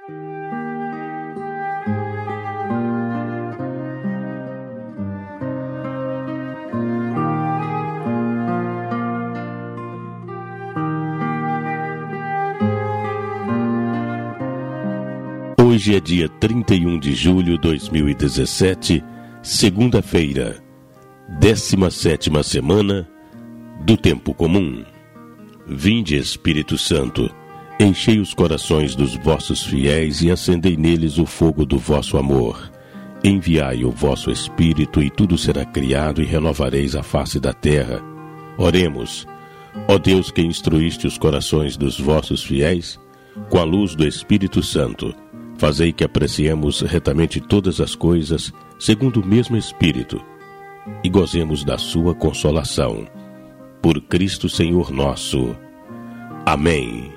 Hoje é dia 31 de julho de 2017, segunda-feira, 17ª semana do Tempo Comum. Vinde, Espírito Santo, enchei os corações dos vossos fiéis e acendei neles o fogo do vosso amor. Enviai o vosso Espírito e tudo será criado e renovareis a face da terra. Oremos. Ó Deus, que instruíste os corações dos vossos fiéis, com a luz do Espírito Santo, fazei que apreciemos retamente todas as coisas, segundo o mesmo Espírito, e gozemos da sua consolação. Por Cristo Senhor nosso. Amém.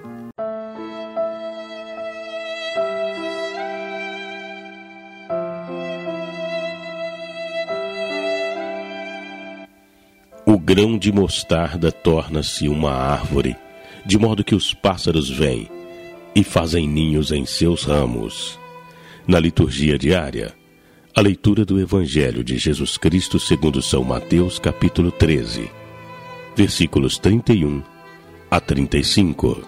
O grão de mostarda torna-se uma árvore, de modo que os pássaros vêm e fazem ninhos em seus ramos. Na liturgia diária, a leitura do Evangelho de Jesus Cristo segundo São Mateus, capítulo 13, versículos 31 a 35.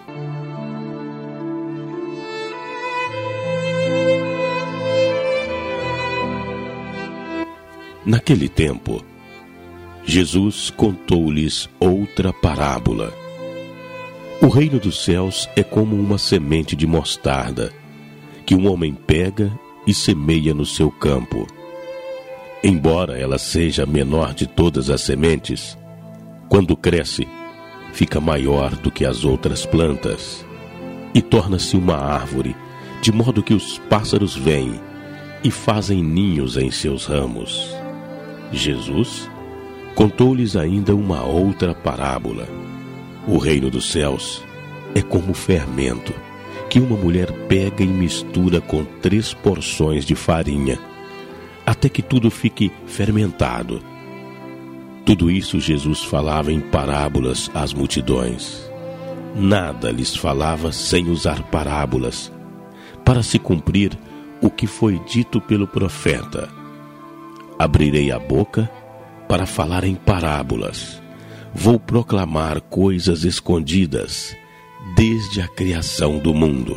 Naquele tempo, Jesus contou-lhes outra parábola. O reino dos céus é como uma semente de mostarda, que um homem pega e semeia no seu campo. Embora ela seja a menor de todas as sementes, quando cresce, fica maior do que as outras plantas, e torna-se uma árvore, de modo que os pássaros vêm e fazem ninhos em seus ramos. Jesus contou-lhes ainda uma outra parábola. O reino dos céus é como fermento, que uma mulher pega e mistura com 3 porções de farinha, até que tudo fique fermentado. Tudo isso Jesus falava em parábolas às multidões. Nada lhes falava sem usar parábolas, para se cumprir o que foi dito pelo profeta: abrirei a boca para falar em parábolas. Vou proclamar coisas escondidas desde a criação do mundo.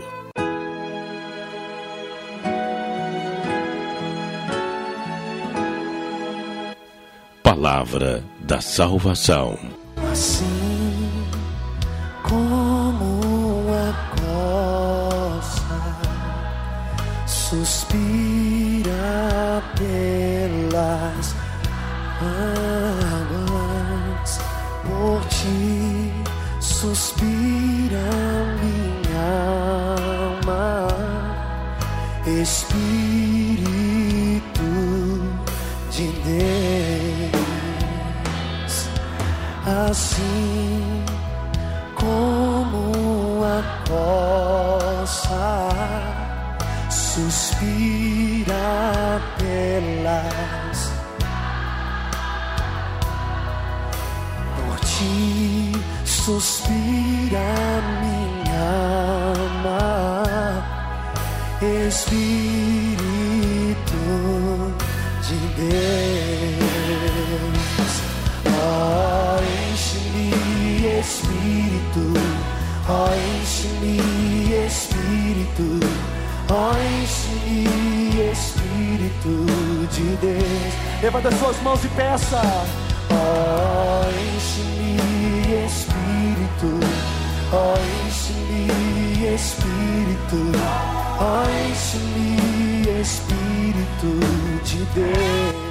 Palavra da salvação. Assim como a coça suspira pelas águas, por ti suspira minha alma, Espírito de Deus. Assim como a coça suspira pelas suspira minha alma, Espírito de Deus. Oh, enche-me, Espírito, oh, enche-me, Espírito, oh, enche-me, Espírito de Deus. Levanta as suas mãos e peça. Oh, enche-me, Espírito, oh, enche-me, Espírito, oh, enche-me, Espírito de Deus.